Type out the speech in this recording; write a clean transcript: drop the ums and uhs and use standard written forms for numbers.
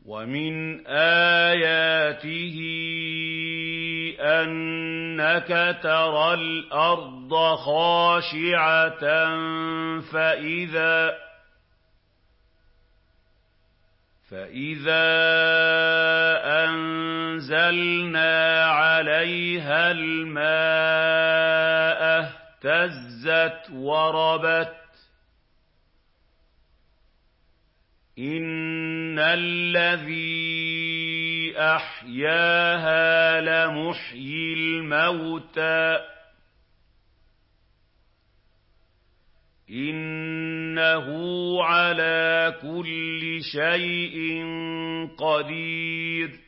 وَمِنْ آيَاتِهِ أَنَّكَ تَرَى الْأَرْضَ خَاشِعَةً فَإِذَا أَنزَلْنَا عَلَيْهَا الْمَاءَ اهْتَزَّتْ وَرَبَتْ ۚ إِنَّ الَّذِي أَحْيَاهَا لَمُحْيِي الْمَوْتَىٰ ۚ إِنَّهُ عَلَىٰ كُلِّ شَيْءٍ قَدِيرٌ